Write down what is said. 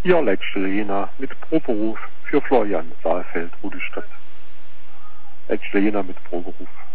Ja, letzte Jena mit Proberuf für Florian Saalfeld, Rudestadt. Letzte Jena mit Proberuf.